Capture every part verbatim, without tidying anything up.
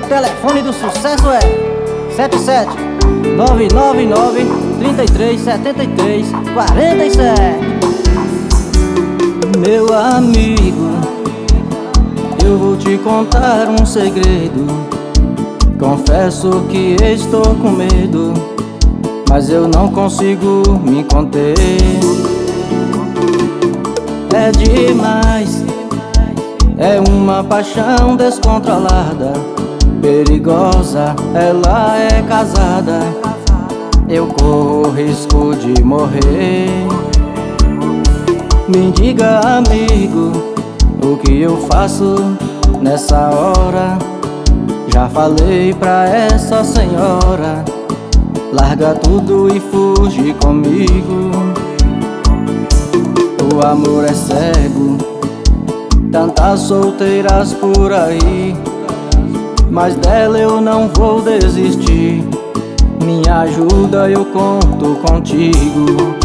telefone do sucesso é sete sete nove nove nove, três três sete três, quatro sete. Meu amigo, eu vou te contar um segredo. Confesso que estou com medo, mas eu não consigo me conter. É demais, é uma paixão descontrolada, perigosa, ela é casada. Eu corro risco de morrer. Me diga, amigo, o que eu faço nessa hora? Já falei pra essa senhora, larga tudo e fuge comigo. O amor é cego, tantas solteiras por aí, mas dela eu não vou desistir. Me ajuda, eu conto contigo.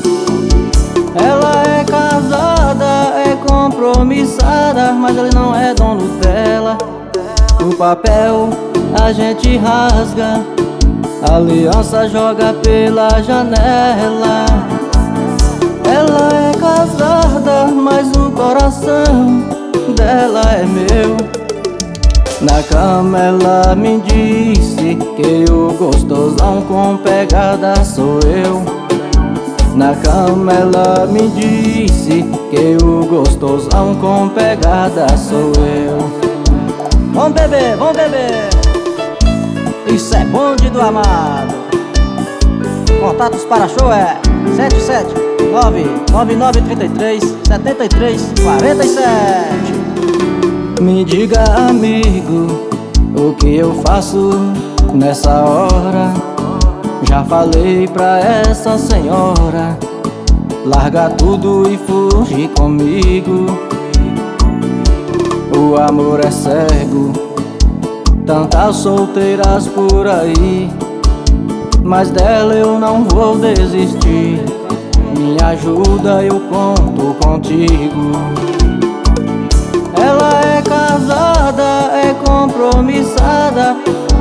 Ela é casada, é compromissada, mas ele não é dono dela. O papel a gente rasga, a aliança joga pela janela. Ela é casada, mas o coração dela é meu. Na cama ela me disse que o gostosão com pegada sou eu. Na cama ela me disse que o gostosão com pegada sou eu. Vamos beber, vamos beber. Isso é bonde do amado. Contatos para show é sete sete nove nove nove, três três sete três, quatro sete. Me diga, amigo, o que eu faço nessa hora? Já falei pra essa senhora, larga tudo e fuge comigo. O amor é cego, tantas solteiras por aí, mas dela eu não vou desistir. Me ajuda, eu conto contigo. Ela é casada, é compromissada,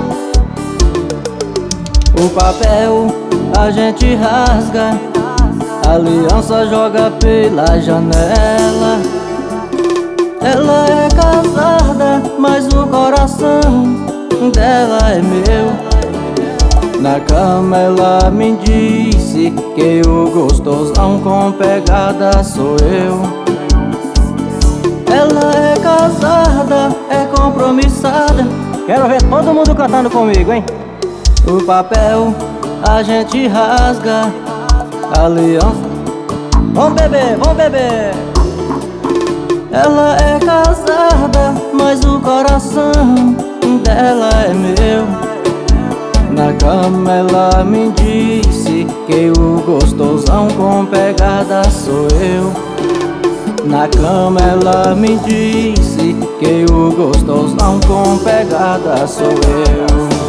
o papel a gente rasga, a aliança joga pela janela. Ela é casada, mas o coração dela é meu. Na cama ela me disse que o gostosão com pegada sou eu. Ela é casada, é compromissada. Quero ver todo mundo cantando comigo, hein? O papel a gente rasga, a aliança. Vamos beber, vamos beber. Ela é casada, mas o coração dela é meu. Na cama ela me disse que o gostosão com pegada sou eu. Na cama ela me disse que o gostosão com pegada sou eu.